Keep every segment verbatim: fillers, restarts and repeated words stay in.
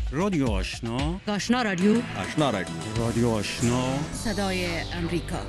رادیو آشنا، آشنا رادیو آشنا رادیو رادیو آشنا، صدای امریکا.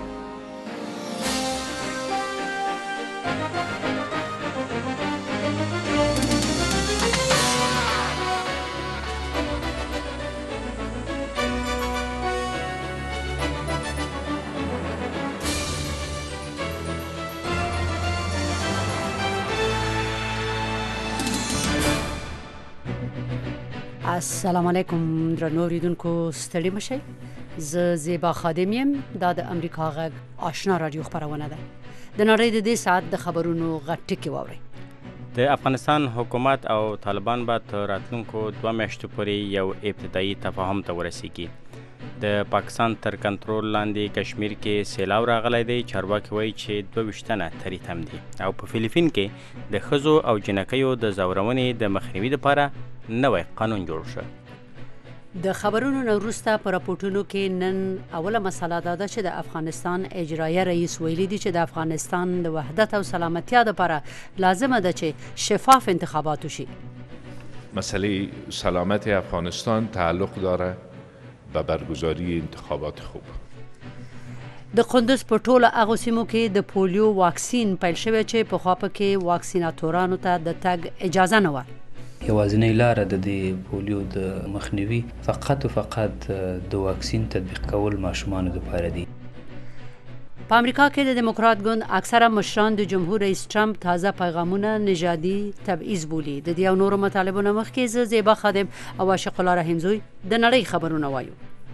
السلام علیکم درنو اوریدونکو، ستړي مشئ. زه زیبا خادم یم. دا د امریکا غږ آشنا رادیو خبرونه ده. د نړۍ د دې ساعت د خبرونو غټ ټکی واورئ. د افغانستان حکومت او طالبان به تر راتلونکو دوه میاشتو پورې یو ابتدایي تفاهم ته ورسیږي. د پاکستان تر کنټرول لاندې کشمیر کې سیلاب راغلی دی. چارواکي وایي چې دوه ویشت تنه تری تم دي. او په فلیپین کې د ښځو او جنکیو د ځورونې د مخنیوي لپاره نوی قانون جوړ شو. د خبرونو نه وروسته په راپورټونو کې نن اوله مسله دا ده چې د افغانستان اجرایه رئیس ویلي دی چې د افغانستان د وحدت او سلامتیا لپاره لازمه ده چې شفاف انتخابات وشي. مسئله سلامت افغانستان تعلق داره به برگزاری انتخابات خوب. د قندوز په ټوله هغو سیمو کې د پولیو واکسین پیل شوی چې پخوا پکې واکسیناتورانو ته د تګ اجازه نه وه. یوازینۍ لاره د دې پولیو د مخنیوي فقط او فقط د واکسین تطبیق کول ماشومانو لپاره دي. په امریکا کې د دموکرات ګوند اکثره مشران د جمهور رئیس ټرمپ تازه پیغامونه نژادي تبعیض بولي. د دې او نورو مطالبو نه مخکې زه زیبا خادم او عاشق الله رحیمزوی د نړۍ خبرونه وایو.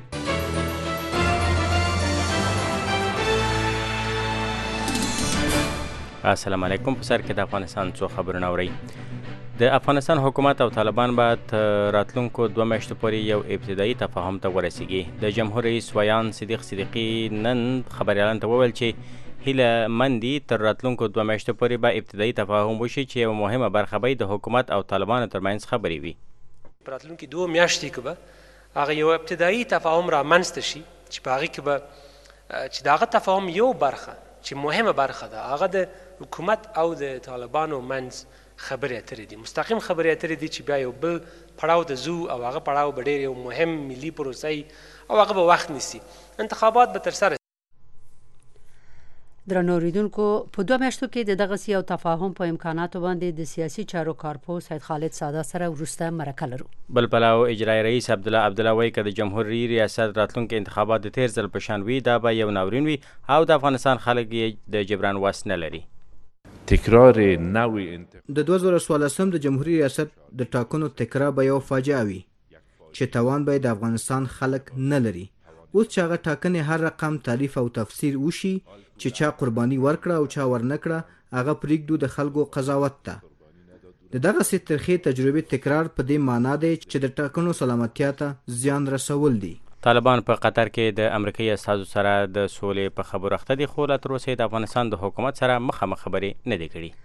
السلام علیکم. په سر کې د افغانستان څو خبرونه اورئ. د افغانستان حکومت او طالبان به تر راتلونکو دوه میاشتو پورې یو ابتدایي تفاهم ته ورسیږي. د جمهور رئیس ویان صدیق صدیقي نن خبریالانو ته وویل چې هیله مند دي تر راتلونکو دوه میاشتو پورې به ابتدایي تفاهم وشي چې یوه مهمه برخه به د حکومت او طالبانو ترمنځ خبرې وي. په راتلونکي دوه میاشتې کې به هغه یو ابتدایي تفاهم رامنځته شي چې په هغې کې به چې د هغه تفاهم یو برخه چې مهمه برخه ده هغه د حکومت او د طالبانو منځ خبرې اترې دي. مستقیم خبرې اترې دي چې بیا یو بل پړاو ته ځو او هغه پړاو به ډېر یو مهم ملي پروسه او هغه به وخت نیسي. انتخابات به ترسره. درنو اوریدونکو، په دوه میاشتو کې د دغسې یو تفاهم په امکاناتو باندې د سیاسي چارو کارپوه سید خالد ساده سره وروسته مرکه لرو. بل پلو اجرایي رئیس عبدالله عبدالله وایي که د جمهوري ریاست راتلونکي انتخابات د تیر ځل په شان وي دا به یو ناورین وي او د افغانستان خلک یې د جبران وس نه لري. تکرار نوی د دوه زره څوارلسم د جمهوریت ریاست د ټاکنو تکرار به یو فاجعه وي چې توان به د افغانستان خلک نه لري. اوس چې هغه ټاکنې هر رقم تعریف او تفسیر وشي چې چا قرباني ورکړه او چا ورنکړه هغه پرېږدو د خلکو قضاوت ته. د دغسې ترخې تجربې تکرار په دې معنا دی چې د ټاکنو سلامتیا ته زیان رسول دي. طالبان په قطر کې د امریکایي استازو سره د سولې په خبرو اخته دي خو لا تر اوسه د افغانستان د حکومت سره مخامخ خبرې نه دي کړي.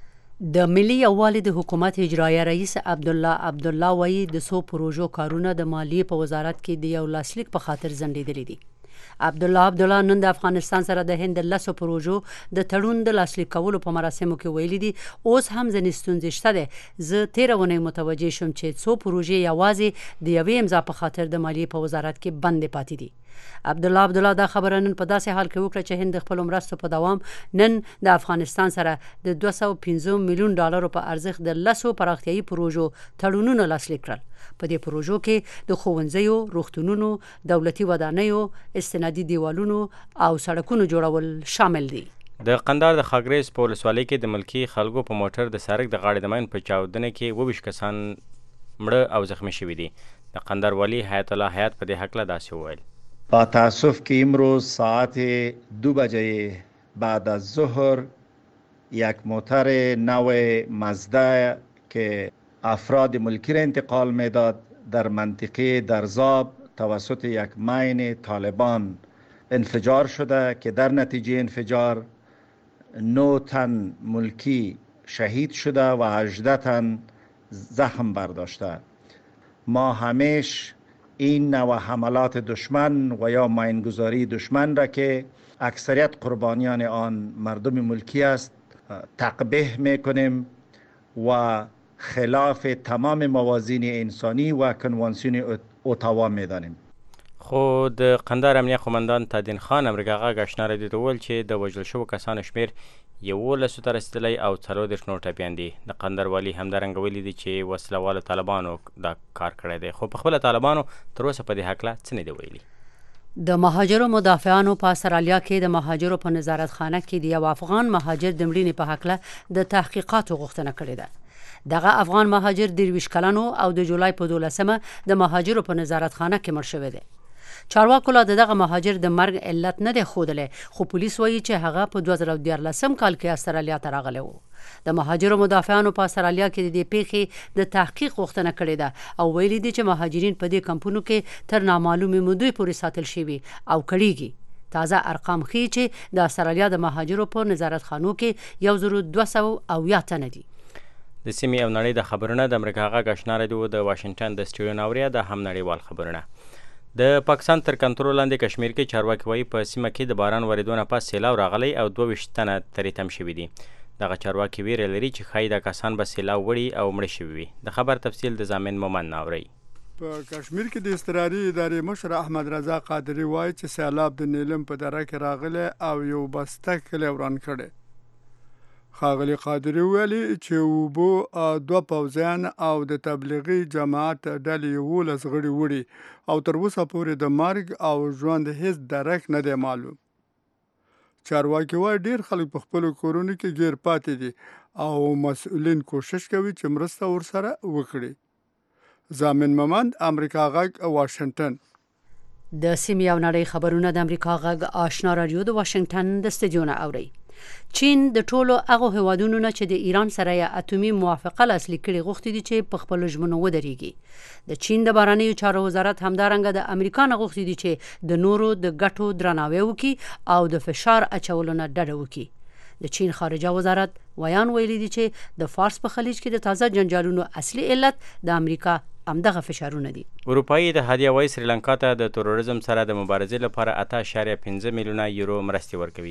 د ملي یووالي د حکومت اجرایه رئیس عبدالله عبدالله وایي د څو پروژو کارونه د مالیې په وزارت کې د یو لاسلیک په خاطر ځنډېدلي دي. عبدالله عبدالله نن د افغانستان سره د هند لسو پروژو د تړون د لاسلیک کولو په مراسمو کې ویلي دي اوس هم ځینې ستونزې شته دی. زه تېره اونۍ متوجه شوم چې څو پروژې یوازې د یوې امضا په خاطر د مالیې په وزارت کې بندې پاتې دي. عبدالله عبدالله دا خبره نن په داسې حال کې وکړه چې هند د خپلو مرستو په دوام نن د افغانستان سره د دوه سوه پنځه میلیون ډالرو په ارزښت د لسو پراختیایي پروژو تړونونه لاسلیک کړل. په دې پروژو کې د ښوونځیو، روغتونونو، دولتي ودانیو، استنادي دیوالونو او سړکونو جوړول شامل دي. د قندهار د خاکریز په ولسوالۍ کې د ملکي خلکو په موټر د سړک د غاړې د ماین په چاودنه کې اووه ویشت کسان مړه او زخمی شوي دي. د قندهار والی حیات الله حیات په دې هکله داسې وویل. با تأسف که امروز ساعت دو بجه بعد از ظهر یک موتر نو مزده که افراد ملکی را انتقال میداد در منطقه درزاب توسط یک مین طالبان انفجار شده که در نتیجه انفجار نه تن ملکی شهید شده و هجده تن زخم برداشته. ما همیشه این نوع حملات دشمن و یا ماینگذاری دشمن را که اکثریت قربانیان آن مردم ملکی است تقبیح میکنیم و خلاف تمام موازین انسانی و کنوانسیون اتاوا میدانیم. خو د قندهار امنیه قومندان تادین خان امریکا غږ آشنا راډیو ته وویل چې د وژل شوو کسانو شمېر یولسو ته رسېدلی او څلور دېرش نور ټپیان دي. د قندهار والي همدارنګه ویلي دي چې وسله والو طالبانو دا کار کړی دی، خو په خپله طالبانو تر اوسه په دې هکله څه نه دي ویلي. د مهاجرو مدافعانو په استرالیا کې د مهاجرو په نظارت خانه کې د یو افغان مهاجر د مړینې په هکله د تحقیقاتو غوښتنه کړې ده. دغه افغان مهاجر درویشت کلن او د جولای په دولسمه د مهاجرو په نظارت خانه کې مړ شوی دی. چارواکو لا دغه مهاجر د مرګ علت نه دی ښودلی، خو پولیس وایي چې هغه په دوه زره دیارلسم کال کې استرالیا ته راغلی و. د مهاجرو مدافعانو په استرالیا کې د دې پیښې د تحقیق غوښتنه کړې ده او ویلي دي چې مهاجرین په دې کمپونو کې تر نامعلومې مودې پورې ساتل شوي او کړیږي. تازه ارقام ښیي چې د استرالیا د مهاجرو په نظارت خانو کې یو زر دوه سوه اویا تنه دي. د سیمې او نړۍ د خبرونه د امریکا غږ آشنا راډیو د واشنګټن د سټوډیو نه اوریا د هم نړیوال خبرونه. د پاکستان تر کنټرول لاندې کشمیر کې چارواکي وایي په سیمه کې د باران ورېدو نه پس سیلاب راغلی او دوه ویشت تنه ترې تم شوي دي. دغه چارواکي ویره لري چې ښایي دا کسان به سیلاب وړي او مړه شوي وي. د خبر تفصیل د زامن مومن ناوري. په کشمیر کې د اضطراري ادارې مشر احمد رضا قادري وایي چې سیلاب د نیلم په دره کې راغلی او یو بسته کلی وران کړی. ښاغلي قادري ویلي چې اوبو دوه پوځیان او د تبلیغي جماعت ډلې یولس غړي وړي او تر اوسه پورې د مرګ او ژوند هیڅ درک نه دی معلوم. چارواکي وایي ډېر خلک په خپلو کورونو کې ګیر پاتې دي او مسؤلین کوشش کوي چې مرسته ورسره وکړي. زامن ممند، امریکا غږ، واشنګټن. د سیمې او نړۍ خبرونه د امریکا غږ آشنا راډیو د واشنګټن د سټوډیو نه اوري. چین د ټولو هغو هیوادونو نه چې د ایران سره یې اټومي موافقه لاسلیک کړې غوښتي دي چې په خپلو ژمنو ودرېږي. د چین د بهرنیو چارو وزارت همدارنګه د امریکا نه غوښتي دي چې د نورو د ګټو درناوی وکړي او د فشار اچولو نه ډډه وکړي. د چین خارجه وزارت ویان ویلي دي چې د فارس په خلیج کې د تازه جنجالونو اصلي علت د امریکا همدغه فشارونه دي. اروپایي اتحادیه وایي سریلانکا ته د تروریزم سره د مبارزې لپاره اته اعشاریه پنځه میلیونه یورو مرستې ورکوي.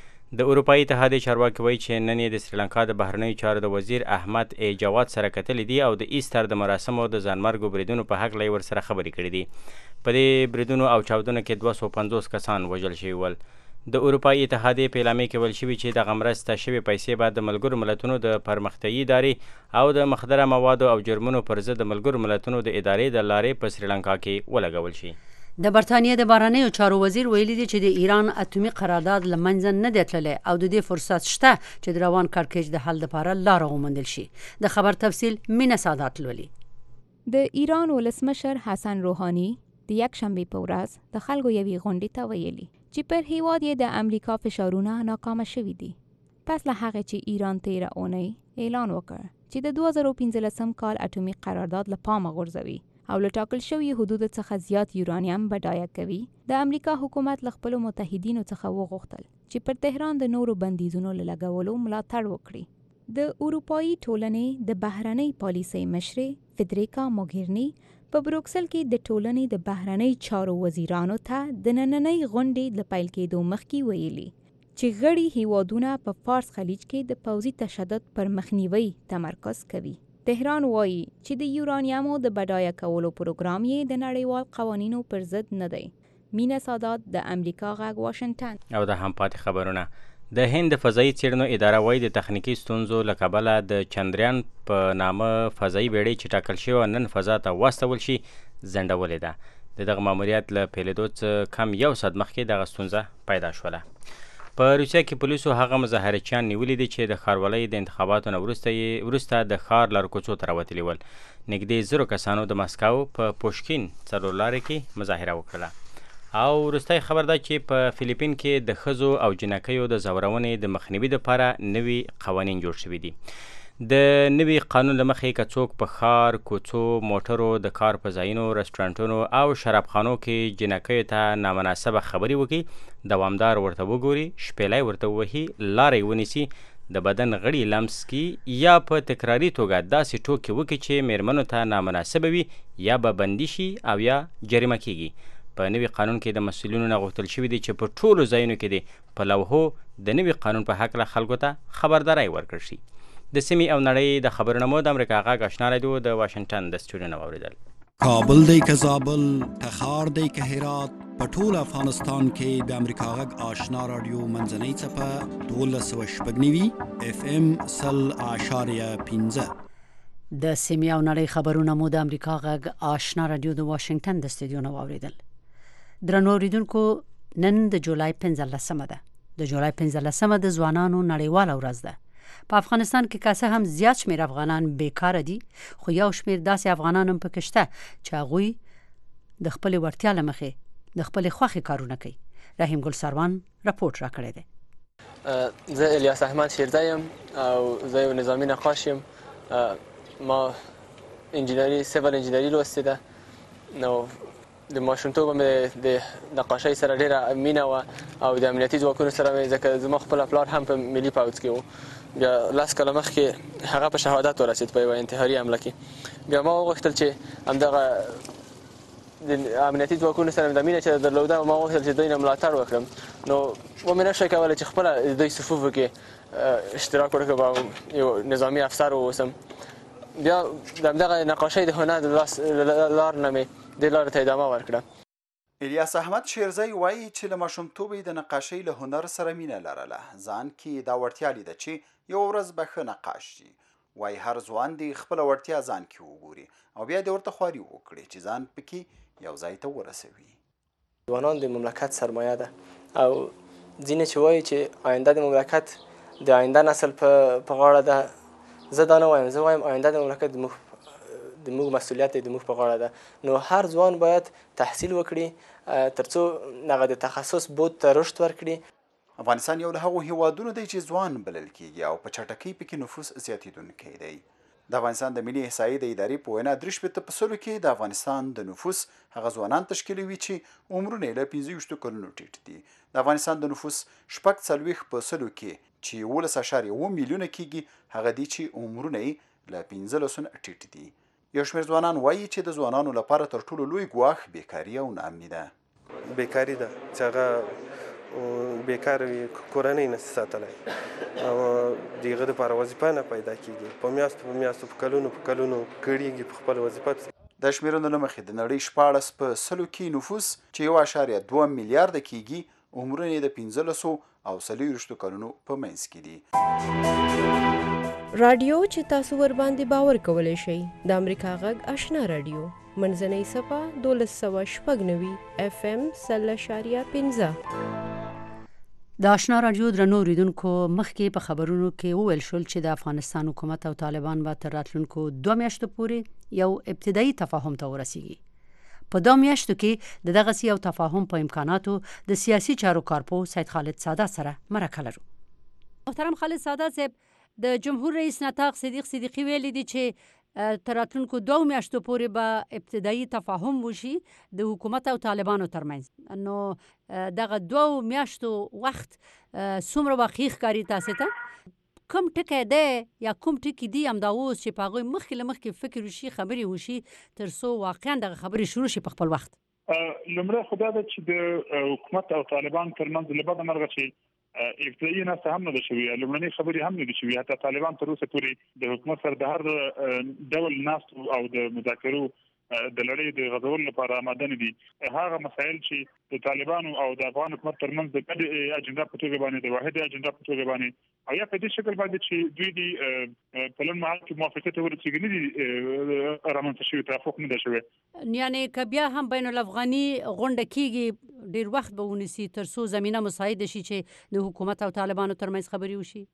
د اروپایي اتحادیې چارواکي وایي چې نن یې د سریلانکا د بهرنیو چارو د وزیر احمد ای جواد سره کتلي دي او د ایسټر د مراسمو د ځانمرګو بریدونو په هکله یې ورسره خبرې کړې دي. په دې بریدونو او چاودنو کې دوه سوه پنځوس کسان وژل شوي ول. د اروپایي اتحادیې په اعلامیه کې ویل شوي چې دغه مرسته شوې پیسې به د ملګرو ملتونو د پرمختیایي ادارې او د مخدره موادو او جرمونو پر ضد د ملګرو ملتونو د ادارې د لارې په سریلانکا کې ولګول شي. د برتانیې د بهرنیو چارو وزیر ویلي دی چې د ایران اټومي قرارداد له منځه نه دی تللی او د دې فرصت شته چې د روان کړکېچ د حل لپاره لاره وموندل شي. د خبر تفصیل مینه سادات لولي. د ایران ولسمشر حسن روحانی د یک شنبې په ورځ د خلکو یوې غونډې ته ویلي چې پر هیواد یې د امریکا فشارونه ناکامه شوي دي. پس له هغې چې ایران تیره اونۍ اعلان وکړ چې د دوه زره پنځلسم کال اټومي قرارداد له پامه غورځوي او له ټاکل شوي حدودو څخه زیات یورانیم بډایه کوي، د امریکا حکومت له خپلو متحدینو څخه وغوښتل چې پر تهران د نورو بندیزونو له لګولو ملاتړ وکړي. د اروپایي ټولنې د بهرنۍ پالیسۍ مشرې فدریکا موګیرني په بروکسل کې د ټولنې د بهرنۍ چارو وزیرانو ته د نننۍ غونډې له پیل کېدو مخکې ویلي چې غړي هیوادونه په فارس خلیج کې د پوځي تشدد پر مخنیوي تمرکز کوي. تهران وایي چې د یورانیمو د بډایه کولو پروګرام یې د نړیوال قوانینو پر ضد نه دی. مینه سادات، د امریکا غږ، واشنګټن. او د هم پاتې خبرونه. د هند فضایي څېړنو اداره وایي د تخنیکي ستونزو له کبله د چندریان په نامه فضایي بیړۍ چې ټاکل شوې نن فضا ته واستول شي ځنډولې ده. د دغه ماموریت له پیلېدو څخه کم یو ساعت مخکې دغه ستونزه پیدا شوله. په روسیه کې پولیسو هغه مظاهرچیان نیولي دي چې د ښاروالۍ د انتخاباتو نه وروسته یې وروسته د ښار لارکوڅو ته راوتلي ول. نږدې زرو کسانو د مسکو په پوشکین څلورلارې کې مظاهره وکړله. او وروستی خبر ده چې په فلیپین کې د ښځو او جنکیو د ځورونې د مخنیوي لپاره نوي قوانین جوړ شوي دي. د نوي قانون له مخې که څوک په ښار، کوڅو، موټرو، د کار په ځایونو، رسټورانټونو او شرابخانو کې جنکیو ته نامناسبه خبرې وکړي، دوامدار ورته وګوري، شپیلی ورته ووهي، لاره یې ونیسي، د بدن غړي لمس کړي یا په تکراري توګه داسې ټوکې وکړي چې میرمنو ته نامناسبه وي یا به بندي شي او یا جریمه کیږي. په نوي قانون کې د مسؤلینو نه غوښتل شوي دي چې په ټولو ځایونو کې د په لوحو د نوي قانون په هکله خلکو ته خبرداری ورکړل شي. د سیمې او نړۍ د خبرونامو د امریکا غږ آشنا رادیو د واشنگټن د سټوډیو نه واوریدل. کابل دی که زابل، تخار دی که هرات، په ټول افغانستان کې د امریکا غږ آشنا رادیو منځنۍ څپه دولس سوه شپږ نوي اف ام سل اعشاریه پنځه. د سیمې او نړۍ خبرونه مو د امریکا غږ آشنا رادیو د واشنگټن د سټوډیو نه واوریدل. درنو اوریدونکو، نن د جولای پنځلسمه ده. د جولای پنځلسمه د ځوانانو نړیواله ورځ ده. په افغانستان کې کاسه هم زیات شمیر افغانان بیکاره دي، خو یو شمیر داسې افغانان هم پکې شته چې هغوی د خپل وړتیا له مخې د خپل خوښې کارونه کوي. رحیم ګل سروان راپورټ راکړی دی. زه الیاس احمد شیرزی یم او زه یو نظامي نقاش یم. ما انجینری سیول انجینری لوستې ده. نو د ماشومتوبه مې د نقاشۍ سره ډېره مینه وه او د امنیتي ځواکونو سره مې، ځکه زما خپله پلار هم په ملي پوځ کې و. بیا لس کاله مخکې هغه په شهادت ورسېد په یوه انتحاري حمله کې. بیا ما وغوښتل چې همدغه د امنیتي ځواکونو سره مې د مینه چې درلوده، ما وغوښتل چې دوی نه ملاتړ وکړم. نو ومې نشوی کولی چې خپله د دوی صفوفو کې اشتراک وکړم او یو نظامي افسر واوسم. بیا د همدغه نقاشۍ د هنر د لار نه مې دې لارې ته ادامه ورکړه. الیاس احمد شیرزی وایي چې له ماشومتوبه د نقاشۍ له هنر سره مینه لرله. ځان کې دا وړتیا لیده چې یو ورځ به ښه نقاش شي. وایي هر ځوان دې خپله وړتیا ځان کې وګوري او بیا دې ورته خواري وکړي چې ځان پکې یو ځای ته ورسوي. ځوانان د مملکت سرمایه ده او ځینې چې وایي چې آینده د مملکت د آینده نسل په غاړه ده. زه دا نه وایم، زه وایم آینده د مملکت د موږ د موږ مسؤلیت د موږ په غاړه ده. نو هر ځوان باید تحصیل وکړي ترڅو هغه د تخصص بود ته رشد ورکړي. افغانستان یو له هغو هیوادونو دی چې ځوان بلل کیږي او په چټکۍ پکې نفوس زیاتېدونکی دی. د افغانستان د ملي احصایې د ادارې په وینا درې شپېته په سلو کې د افغانستان د نفوس هغه ځوانان تشکیلوي چې عمرونه یې له پنځه ویشتو کلونو ټیټ دي. د افغانستان د نفوس شپږ څلوېښت په سلو کې چې یولس اعشاریه اوه میلیونه کیږي هغه دي چې عمرونه یې له پنځلسو نه ټیټ دي. یو شمېر ځوانان وایي چې د ځوانانو لپاره تر ټولو لوی ګواښ بیکاري او ناامني ده. بیکاري ده چې هغه بیکار وي، کورنۍ نشي ساتلی او د هغه دپاره وظیفه نه پیدا کېږي. په میاشتو په میاشتو په کلونو په کلونو کړېږي په خپله وظیفه. د شمېرونو له مخې د نړۍ شپاړس په سلو کې نفوس چې یو اعشاریه دوه میلیارده کېږي عمرونه یې د پنځلسو او څلوېښتو کلونو په منځ کې دي. رادیو چې تاسو ور باندې باور کولی شئ د امریکا غږ آشنا رادیو منځنۍ صفه دولس سوه شپږ نوي اف ام سل اعشاریه پنځه. د آشنا رادیو درنو اوریدونکو، مخکې په خبرونو کې وویل شول چې د افغانستان حکومت او طالبان به تر راتلونکو دوه میاشتو پورې یو ابتدایي تفاهم ته ورسیږي. په دا میاشتو کې د دغسې یو تفاهم په امکاناتو د سیاسي چارو کارپوه سید خالد سادات سره مرکه لرو. محترم خالد سادات صاحب، د جمهور رئیس نطاق صدیق صدیقی ویلي دي چې تر راتلونکو دوه میاشتو پورې به ابتدایي تفاهم وشي د حکومت او طالبانو ترمنځ. نو دغه دوه میاشتو وخت څومره واقعي ښکاري تاسو ته؟ کوم ټکی دی یا کوم ټکي دي همدا اوس چې په هغوی مخکې له مخکې فکر وشي، خبرې وشي، تر څو واقعا دغه خبرې شروع شي په خپل وخت؟ لومړی خو دا ده چې د حکومت او طالبان ترمنځ له بده مرغه چې ابتدایي ناسته هم نه ده شوې، لومړنۍ خبرې هم نه دي شوې. حتی طالبان تر اوسه پورې د حکومت سره د هر ډول ناستو او د مذاکرو د لړۍ د غځولو لپاره آماده نه دي. هغه مسایل چې د طالبانو او د افغان حکومت ترمنځ د ګډې اجنډا په توګه باندې، د واحدې اجنډا په توګه باندې، او یا په دې شکل باندې چې دوی دي په لنډ مهال کې موافقې ته ورسېږي نه دي رامنځته شوي، توافق نه ده شوی. یعنې که بیا هم بین الافغاني غونډه کېږي ډېر وخت به ونیسي تر څو زمینه مساعده شي چې د حکومت او طالبانو ترمنځ خبرې وشي؟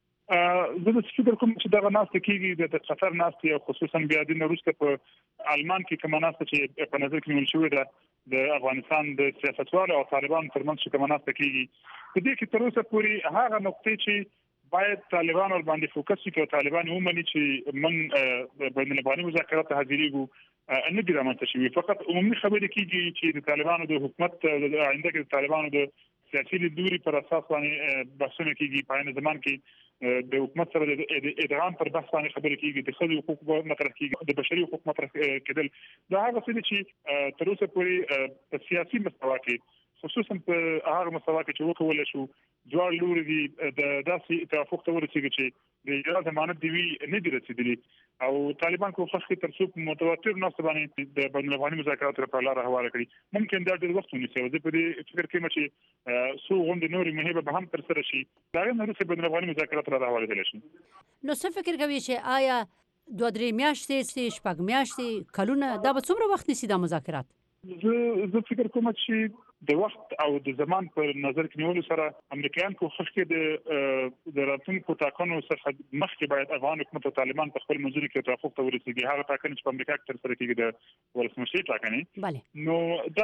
زه د فکر کوم چې دغه ناسته کېږي د قطر ناستې او خصوصا بیا د وروسته په آلمان کې کومه ناسته چې په نظر کې نیول شوې ده د افغانستان د سیاستوالو او طالبانو ترمنځ چې کومه ناسته کېږي، په دې کې تر اوسه پورې هغه نقطې چې باید طالبان ور باندې فوکس وکړي او طالبان ومني چې موږ بین الافغاني مذاکرات ته حاضرېږو نه دي رامنځته شوي. فقط عمومي خبرې کېږي چې د طالبانو د حکومت د آینده کې د طالبانو د سیاسي لیدلوري پر اساس باندې بحثونه کېږي. په عین زمان کې د حکومت سره د ادغام پر بحث باندې خبرې کېږي، د ښځو حقوق مطرح کېږي، د بشري حقوق مطرح کېدل. دا هغه څه دي چې تر اوسه پورې په سیاسي مستوا کې، خصوصا په هغه مستوا کې چې وکولی شو دواړه لوري دي د داسې توافق ته ورسېږي چې د اجرا ضمانت دی وی نه دی رسیدلی او طالبان کوښښ کوي تر څو متواتر ناست باندې د بین الافغاني مذاکراتو لپاره لار هواره کړي. ممکن دا ډېر وخت ونیسي او زه په دې فکر کوم چې څو غونډې نورې مهمې به هم ترسره شي د هغې نه وروسته بین الافغاني مذاکرات را هوارېدلی شي. نو څه فکر کوي چې آیا دوه درې میاشتې سي شپږ میاشتې کلونه دا به څومره وخت نیسي دا مذاکرات؟ زه زه فکر کوم چې د وخت او د زمان په نظر کې نیولو سره امریکایان کوښښ کوي د د راتلونکو ټاکنو څخه مخکې باید افغان حکومت او طالبان په خپل منځونو کې توافق ته ورسېږي. هغه ټاکنې چې په امریکا کې ترسره کېږي د ولسمشرۍ ټاکنې، نو دا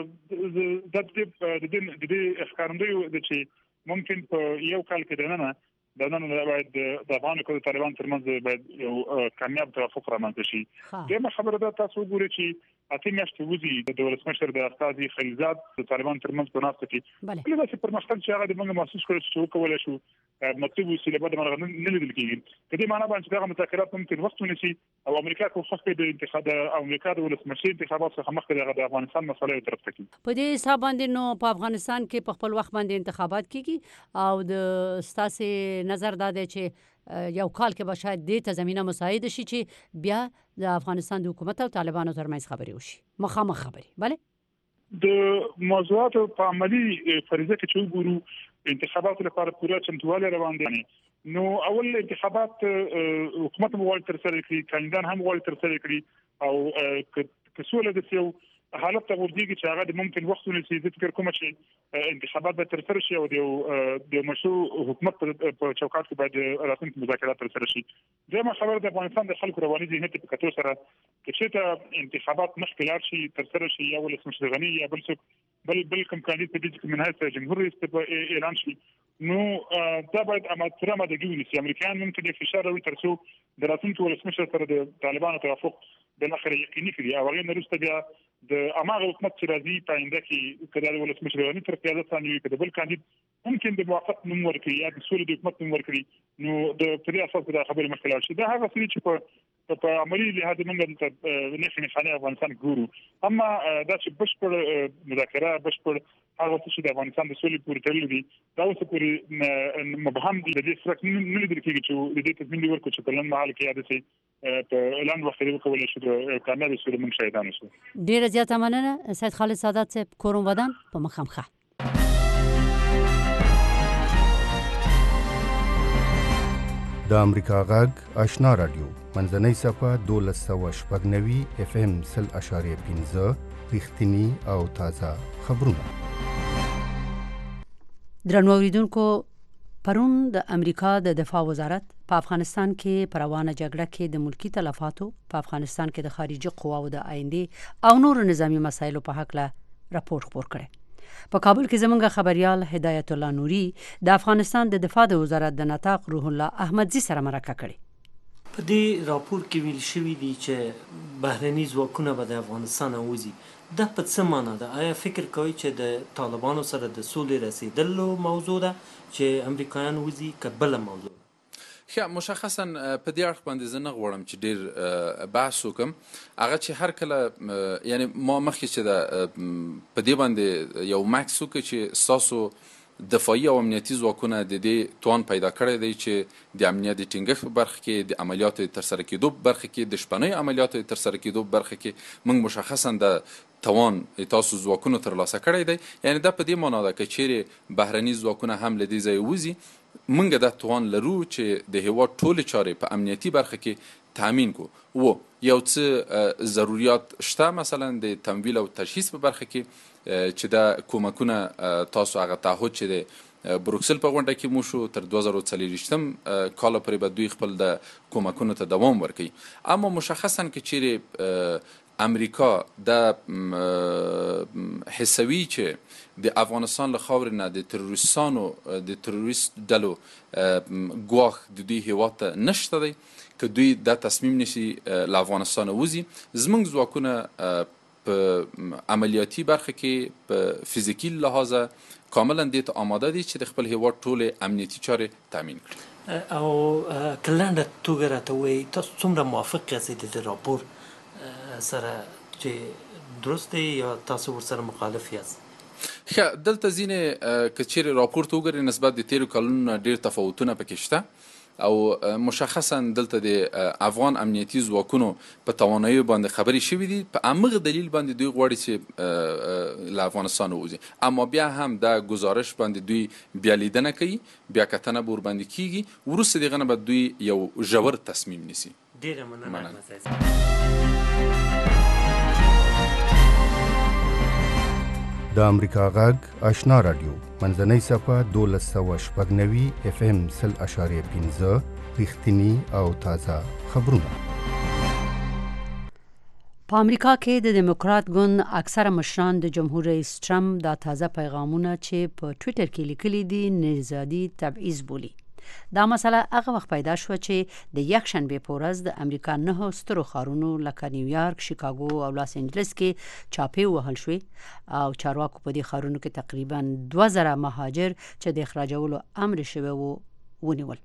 د دې د دې ښکارندوی ده چې ممکن په یو کال کې دننه د نن باید د افغان او طالبان ترمنځ باید یو کامیاب توافق رامنځته شي. دغه خبره ده تاسو وګورئ چې اته میاشتې وځي د ولسمشر د استازي خلیلزاد د طالبان ترمنځ په ناسته کې کله چې پرمختګ چې هغه د موږ محسوس کړو چې وکولای شو مطلب وسیله به د مرغ نه لیدل کېږي. په دې معنی باندې دغه مذاکرات ممکن وخت ونیسي او امریکا کوښښ کوي د انتخاب د امریکا د ولسمشر انتخابات څخه مخکې د افغانستان مسله یو طرف ته کړي. په دې حساب باندې نو په افغانستان کې په خپل وخت باندې انتخابات کیږي او د ستاسو نظر دا دی چې یو کال کې به شاید دې ته زمینه مساعد شي چې بیا د افغانستان د حکومت او طالبانو ترمنځ خبرې وشي، مخامخ خبرې. بله د موضوعاتو په عملی فریضه کې چې وګورو انتخاباتو لپاره پوره چمتووالی روان دي. نو اول انتخابات حکومت هم غواړي ترسره کړي، کاندیدان هم غواړي ترسره کړي او که سوله د یو حالت ته ورځيږي چې هغه د ممکن وخت ونیسي. زه فکر کوم چې انتخابات به ترسره شي او د مشروع حکومت په چوکاټ کې باید راتلونکي مذاکرات ترسره شي. دغه خبره د افغانستان د خلکو رواني ذهنیت په کتو سره چې ته انتخابات مخکې لاړ شي ترسره شي یا ولسمشر غني یا بل څوک بل بل کوم کاندید په دې کې من هڅه جمهور رئیس اعلان شي، نو دا باید اماتره ماده ګونی امریکایان ممکن فشار راوړي تر څو د راتلونکي ولسمشر سره د طالبانو توافق د اخر یقیني کړي او هغه نرسته بیا د اماغه حکومت چې راځي پاینده کې کله د ولسمشر غني تر قیادت باندې کې د بل کاندید ممکن د موافقت نوم ورکړي یا د سولې د حکومت نوم ورکړي، نو د پرې اساس د خبرې مخکې شي. دا هغه څه چې په په عملي لحاظ موږ د نښې نښانې افغانستان ګورو، اما دا چې بشپړ مذاکره بشپړ هغه څه چې د افغانستان د سولې پورې تړلي دي دا اوس پورې مبهم دي. د دې سره نه لیدل کېږي چې د دې تضمین ورکړو چې په لن مهال کې یاد شي په اعلان وخت کې وکولای شي د کامیابی سره موږ شهیدان شو. ډیره زیاته مننه سید خالد سادات صاحب، کورم ودان په مخامخه. د امریکا غږ آشنا رادیو منځنۍ صفه دولس سوه شپږ نوي اف ام سل اشاریه پنځه رښتینی او تازه خبرونه. درنو اوریدونکو، پرون د امریکا د دفاع وزارت په افغانستان کې پر روانه جګړه کې د ملکی تلفاتو، په افغانستان کې د خارجي قواو د آینده او نور نظامی مسایلو په حق له راپور خپور کړی. په کابل کې زمونږ خبريال هدایت الله نوري د افغانستان د دفاع د وزارت د نطاق روح الله احمدزي سره مرکه کړې. په دې راپور کې ویل شوی دی چې بهرني ځواکونه به د افغانستان وځي. دا په څه معنی ده؟ آیا فکر کوي چې د طالبانو سره د سولې رسیدلو موضوع ده چې امریکایان وځي که بل موضوع؟ خیا مشخصا په دې اړه باندې زه نه غواړم چې ډېر بحث وکم. هغه چې هر کله یعنی ما مخکې چې د په دې باندې یو مکس وکړ چې ستاسو دفاعي او امنیتي ځواکونه د دې توان پیدا کړی دی چې د امنیت د ټینګښت په برخه کې، د عملیاتو ترسره کېدو په برخه کې، د شپنۍ عملیاتو ترسره کېدو په برخه کې موږ مشخصا د توان تاسو ځواکونو ترلاسه کړی دی. یعنی دا په دې معنا ده که چیرې بهرني ځواکونه هم له دې ځایه وځي موږ دا توان لرو چې د هېواد ټولې چارې په امنیتي برخه کې تامین کو. و یو څه ضروریات شته مثلا د تمویل او تجهیز په برخه کې چې دا کومکونه تاسو هغه تعهد چې د بروکسل په غونډه کې مو شو تر دوه زره څلوېښتم کال پورې به دوی خپل د کومکونو ته دوام ورکوي. اما مشخصا که چیرې امریکا د حسوي چې د افغانستان له خاورې نه د تروریستانو د تروریست ډلو ګواښ د دوی هېواد ته نشته دی، که دوی دا تصمیم نیسي له افغانستانه وځي، زموږ ځواکونه په عملیاتي برخه کې په فزیکي لحاظه کاملا دې ته آماده دي چې د خپل هېواد ټولې امنیتي چارې تامین کړي. او که لنډه توګه راته ووایي تاسو څومره موافق یاست د دې راپور سره چې درست دی یا تاسو ورسره مخالف یاست؟ ښه، دلته ځینې که چیرې راپور ته وګورئ نسبت د تېرو کلونو نه ډېر تفاوتونه پکې شته او مشخصا دلته د افغان امنیتي ځواکونو په توانایي باندې خبرې شوې دي. په همغه دلیل باندې دوی غواړي چې له افغانستان ووځي، اما بیا هم دا گزارش باندې دوی بیا لیدنه کوي، بیا کتنه به ورباندې کیږي، وروسته دغه نه به دوی یو ژور تصمیم نیسي. ډیره مننه. د امریکا غږ آشنا رادیو منځنۍ صفه دولس سوه شپږ نوي اف ام سل اشاریه پنځه رښتینی او تازه خبرونه. په امریکا کې د دیموکرات ګوند اکثره مشران د جمهور رئیس ټرمپ دا تازه پیغامونه چې په ټویټر کې لیکلي دي نژادي تبعیض بولي. دا مسله هغه وخت پیدا شو چې د یکشنبې په ورځ د امریکا نهو سترو ښارونو لکه نیویارک، شیکاګو او لاس انجلس کې چاپې وهل شوې او چارواکو په دې ښارونو کې تقریبا دوه زره مهاجر چې د اخراجولو امر شوی و ونیول.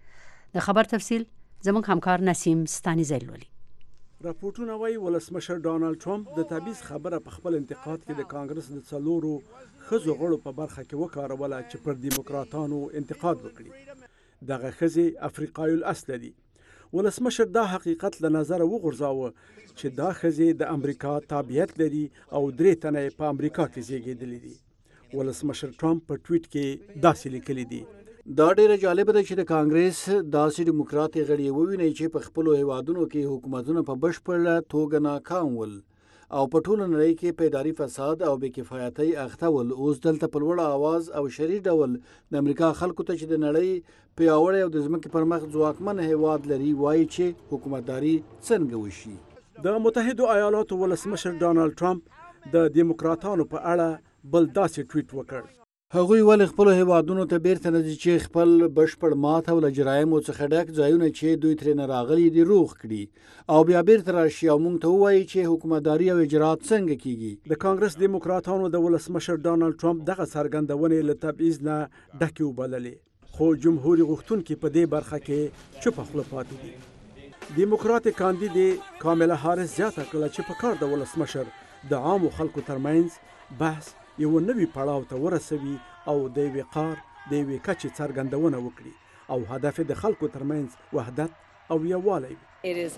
د خبر تفصیل زموږ همکار نسیم ستانیزی لولي. راپورټونه وايي ولسمشر ډانلډ ټرمپ د تبعیض خبره په خپل انتقاد کې د کانګرس د څلورو ښځو غړو په برخه کې وکاروله چې پر دیموکراتانو انتقاد وکړي. دغه ښځې افریقایي الاصل دي. ولسمشر دا حقیقت له نظره وغورځاوه چې دا ښځې د امریکا تابعیت لري او درې تنه په امریکا کې زیږېدلي دي. ولسمشر ټرمپ په ټویټ کې داسې لیکلي دي: دا ډیره جالبه ده چې د کانګرس داسې دیموکراتي غړي وویني چې په خپلو هیوادونو کې حکومتونه په بشپړه توګه ناکام ول او په ټوله نړۍ کې په اداري فساد او بې کفایتۍ اخته ول. اوس دلته په لوړ آواز او شریک ډول د امریکا خلکو ته چې د نړۍ پیاوړی او د ځمکې پر مخ ځواکمن هیواد لري وایي چې حکومتداري څنګه وشي. د متحدو ایالاتو ولسمشر ډانلډ ټرمپ د دیموکراتانو په اړه بل داسې ټویټ وکړ: هغوی ولې خپلو هیوادونو ته بیرته نه ځي چې خپل بشپړ مات او له جرایمو څخه ډک ځایونه چې دوی ترې نه راغلي دي روغ کړي او بیا بیرته راشي او موږ ته ووایي چې حکومتداري او اجرات څنګه کیږي. د کانګرس دیموکراتانو د ولسمشر ډانلډ ټرمپ دغه څرګندونې له تبعیض نه ډکې وبللې، خو جمهوري غوښتونکي په دې برخه کې چوپه خوله پاتې دي. دیموکرات کاندید کاملا هارس زیاته کړه چې په کار د ولسمشر د عامو خلکو ترمنځ بحث یو نوی پړاو ته ورسوي او د یوې قار د یوې کچې څرګندونه وکړي او هدف د خلکو ترمنځ وحدت او یووالی وي.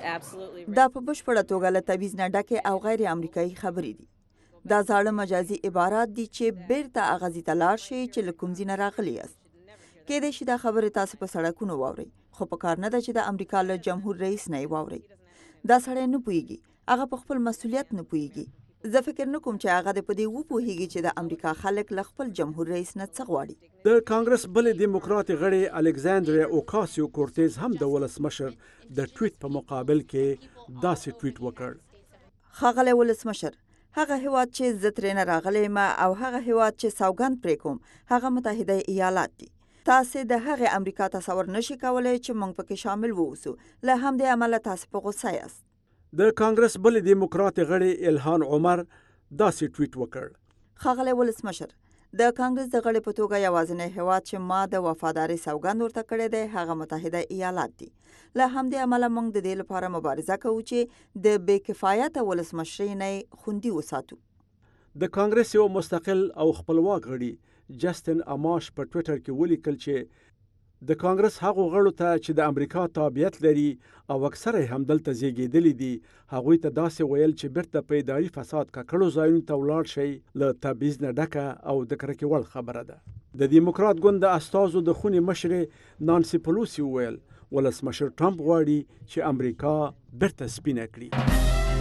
دا په بشپړه توګه له تبعیض نه ډکې او غیر امریکایي خبرې دي. دا زاړه مجازي عبارات دي چې بیرته هغه ځای ته لاړ شئ چې له کوم ځای نه راغلي یاست. کیدای شي دا خبرې تاسو په سړکونو واورئ، خو په کار نه ده چې د امریکا له جمهور رئیس نه یې واورئ. دا سړی نه پوهیږي، هغه په خپل مسؤلیت نه پوهیږي. زه فکر نه کوم چې هغه د په دې وپوهیږي چې د امریکا خلک له خپل جمهور رئیس نه څه غواړي. د کانګرس بلې دیموکراتي غړې الکساندریا اوکاسیو کورتیز هم د ولسمشر د ټویټ په مقابل کې داسې ټویټ وکړ: ښاغلی ولسمشر، هغه هیواد چې زه ترې نه راغلی یم او هغه هیواد چې سوګند پرې کوم هغه متحده ایالات دي. تاسې د هغې امریکا تصور نشئ کولی چې موږ پکې شامل ووسو، له همدې امله تاسې په غوسه یاست. د کانګرس بلې دیموکراتي غړي الهان عمر داسې ټویټ وکړ: ښاغلی ولسمشر، د کانګرس د غړي په توګه یوازینی هیواد چې ما د وفادارۍ سوګند ورته کړی دی هغه متحده ایالات دي. له همدې امله موږ د دې لپاره مبارزه کوو چې د بې کفایته ولسمشرۍ نه خوندي وساتو. د کانګرس یو مستقل او خپلواک غړي جسټن اماش په ټویټر کې ولیکل چې د کانګرس هغو غړو ته چې د امریکا تابعیت لري او اکثره هم دلته زیږېدلي دي هغوی ته داسې ویل چې بیرته په اداري فساد ککړو ځایونو ته ولاړ شئ له تبعیض نه ډکه او د کرکې وړ خبره ده. د دیموکرات ګوند د استازو د خونې مشرې نانسي پلوسی وویل ولسمشر ټرمپ غواړي چې امریکا بیرته سپینه کړي.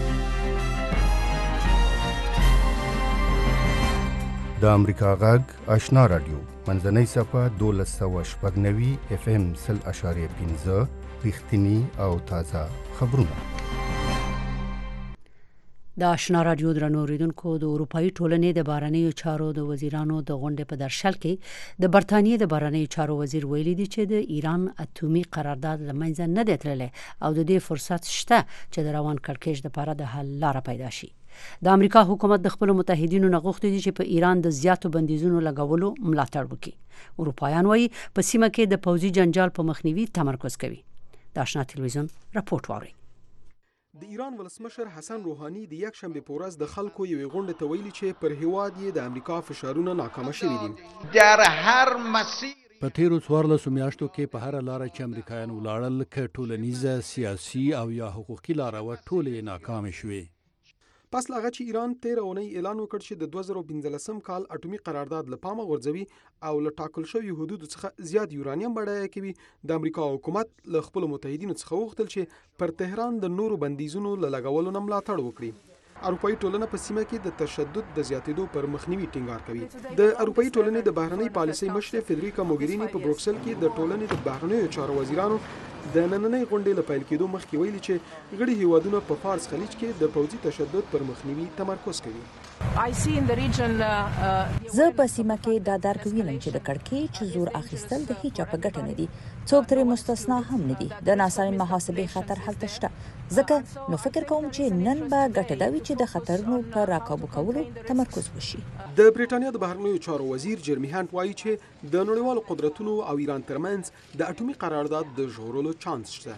د امریکا غږ آشنا رادیو منځنۍ صفه دولس سوه شپږ نوي اف ام سل اشاریه پنځه رښتینی او تازه خبرونه. د آشنا رادیو درنو اوریدونکو، د اروپایي ټولنې د بهرنیو چارو د وزیرانو د غونډې په درشل کې د برتانیې د بهرنیو چارو وزیر ویلي دی چې د ایران اټومي قرارداد له منځه نه دی تللی او د دې فرصت شته چې د روان کړکېچ لپاره د حل لاره پیدا شي. د امریکا حکومت د خپل متحدینو نه غوښتي دي چې په ایران د زیاتو بندیزونو لګولو ملاتړ وکړي. اروپایان وایي په سیمه کې د پوځي جنجال په مخنیوي تمرکز کوي. د آشنا تلویزیون راپورټ واورئ. د ایران ولسمشر حسن روحانی د یک شنبه په ورځ د خلکو یوې غونډې ته ویلي چې پر هیواد یې د امریکا فشارونه ناکامه شوي دي. در هر مسیر په تیرو څوارلسو میاشتو کې په هره لاره چې امریکایان ولاړل که ټولنیزه سیاسي او یا حقوقي لاره وه ټولې ناکامې شوې. پس له هغه چې ایران تېره اونۍ اعلان وکړ چې د دوه زره پنځلسم کال اټومي قرارداد له پامه غورځوي او له ټاکل شوي حدودو څخه زیات یورانیم بډایه کوي، د امریکا حکومت له خپلو متحدینو څخه وغوښتل چې پر تهران د نورو بندیزونو له لګولو نه ملاتړ وکړي. اروپایي ټولنه په سیمه کې د تشدد د زیاتېدو پر مخنیوي ټینګار کوي. د اروپایي ټولنې د بهرنۍ پالیسۍ مشرې فدریکا موګریني په بروکسل کې د ټولنې د بهرنیو چارو وزیرانو د نننۍ غونډې له پیل کېدو مخکې ویلي چې غړي هیوادونه په فارس خلیج کې د پوځي تشدد پر مخنیوي تمرکز کوي. زه په سیمه کې دا درک وینم چې د کړکېچ زور اخیستل د هیچا په ګټه نه دي، څوک ترې مستثنا هم نه دي. د ناسمې محاسبې خطر هلته شته، ځکه نو فکر کوم چې نن به ګټه دا وي چې د خطرونو پر راکابو کولو تمرکز وشي. د بریټانیا د بهرنیو چارو وزیر جرمی هانټ وایي چې د نړیوالو قدرتونو او ایران ترمنځ د اټومي قرارداد د ژغورلو چانس شته.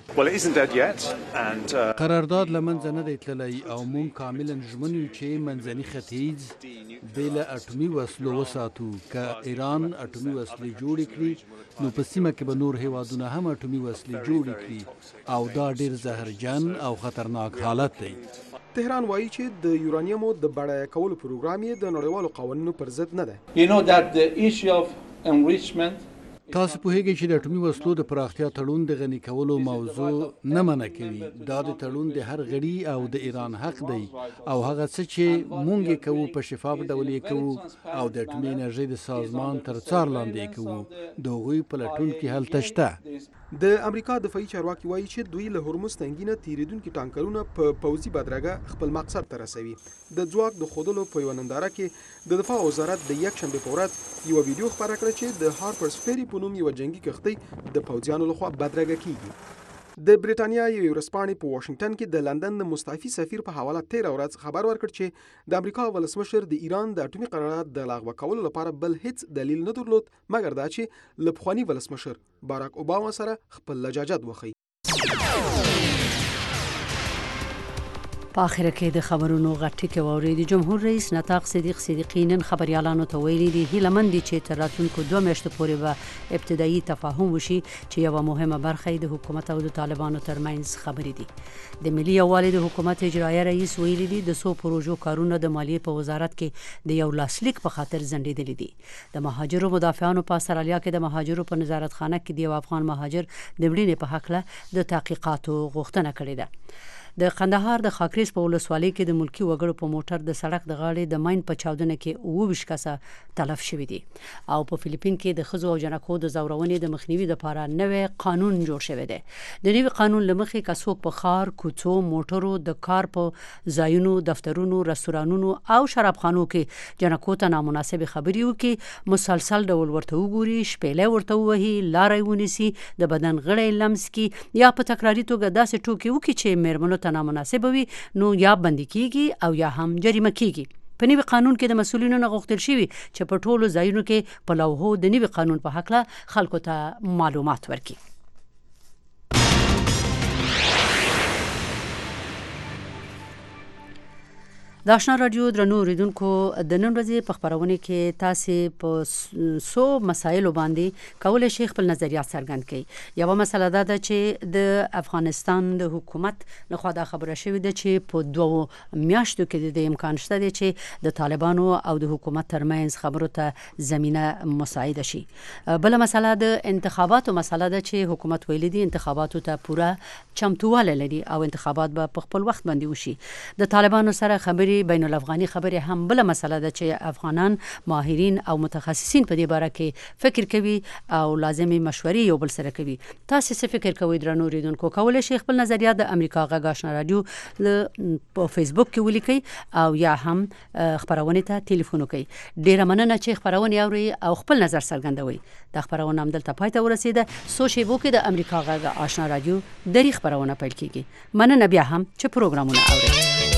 قرارداد له منځه نه دی تللی او موږ کاملا ژمن یو چې منځني ختیځ بې له اټومي وسلو وساتو. که ایران اټومي وسلې جوړې کړي نو په سیمه کې به نور هیوادونه هم اټومي وسلې جوړې کړي او دا ډیر زهرجن او خطرناک حالت دی. تهران وایي چې د یورانیمو د بډایه کولو پروګرام یې د نړیوالو قوانینو پر ضد نه دی. You know that the issue of enrichment تاسو پوهیږئ چې د اټومي وسلو د پراختیا تړون د غني کولو موضوع نه منع کوي. دا د تړون د هر غړي او د ایران حق دی او هغه څه چې مونږ یې کوو په شفاف ډول یې کوو او د اټومي انرژۍ د سازمان تر څار لاندې یې کوو. د هغوی په لټون کې هلته شته. د امریکا دفاعي چارواکي وایي چې دوی له هرمز تنګي نه تیریدونکي ټانکرونه په پوځي بدرګه خپل مقصد ته رسوي. د ځواک د ښودلو په یوه ننداره کې د دفاع وزارت د یکشنبې په ورځ یوه ویډیو خپره کړه چې د هارپرز فیری په نوم یوه جنګي کښتۍ د پوځیانو لخوا بدرګه کیږي. د بریټانیا یوې ورځپاڼې په واشنګټن کې د لندن د مستعفي سفیر په حواله تېره ورځ خبر ورکړ چې د امریکا ولسمشر د ایران د اټومي قرارداد د لغوه کولو لپاره بل هیڅ دلیل نه درلود مګر دا چې له پخواني ولسمشر باراک اوباما سره خپل لجاجت وښیي. په اخر کې د خبرونو غټي کې واوري د جمهور رئیس نطاق صدیق صدیقی نن خبريالانو ته ویلي دي هیله مند دي چې تر راتلونکو دوه میاشتو پورې به ابتدایي تفاهم وشي چې یوه مهمه برخه د حکومت او د طالبانو ترمنځ خبرې دي. د ملي یووالي د حکومت اجرایه رئیس ویلي دي د څو پروژو کارونه د مالیې په وزارت کې د یو لاسلیک په خاطر ځنډېدلي دي. د مهاجرو مدافعانو په استرالیا کې د مهاجرو په نظارتخانه کې د یو افغان مهاجر د مړینې په هکله د تحقیقاتو غوښتنه کړې ده. د قندهار د خاکریز په ولسوالۍ کې د ملکی وګړو په موټر د سړک د غاړې د ماین په چاودنه کې اوه ویشت کسه تلف شوي دي او په فلیپین کې د ښځو او جنکو د ځورونې د مخنیوي لپاره نوی قانون جوړ شوی دی. د نوي قانون له مخې که څوک په ښار، کوڅو، موټرو، د کار په ځایونو، دفترونو، رستورانونو او شرابخانو کې جنکو ته نامناسبې خبرې وکړي، مسلسل ډول ورته وګوري، شپېلۍ ورته ووهي، لاره ونیسي، د بدن غړی لمس کړي یا په تکراري توګه داسې ټوکې وکړي چې میرمنو ته نامناسبه وي نو یا بندي کیږي او یا هم جریمه کیږي. په نوي قانون کې د مسؤلینو نه غوښتل شوي چې په ټولو ځایونو کې په لوحو د نوي قانون په هکله خلکو ته معلومات ورکړي. د آشنا رادیو درنو اوریدونکو د نن ورځې په خبرونه کې تاسو په سو مسایلو باندې کولای شئ خپل نظریات څرګند کړئ. یوه مسله دا ده چې د افغانستان د حکومت لخوا دا خبره شوې ده چې په دوو میاشتو کې د امکان شته دی چې د طالبانو او د حکومت ترمنځ خبرو ته زمینه مساعده شي. بل مسله د انتخاباتو مسله ده چې حکومت ویلي دي انتخاباتو ته پوره چمتووالی لري او انتخابات به په خپل وخت باندې وشي. د طالبانو سره خبرې بین الافغاني خبرې هم بل مسله ده چې افغانان ماهرین او متخصصین په دې باره کې فکر کوي او لازمي مشورې یو بل سره کوي. تاسو څه فکر کوئ درنو اوریدونکو؟ کولی شئ خپل نظریات د امریکا غږ آشنا رادیو په فیسبوک کې ولیکئ او یا هم خبرونه ته ټلیفون وکړئ. ډیره مننه چې خبرونه اورئ او خپل نظر څرګندوئ. دا خبرونه هم دلته پای ته ورسېده. سو شیبو کې د امریکا غږ آشنا رادیو دری خبرونه پیل کیږي. مننه بیا هم چې پروګرامونه اورئ.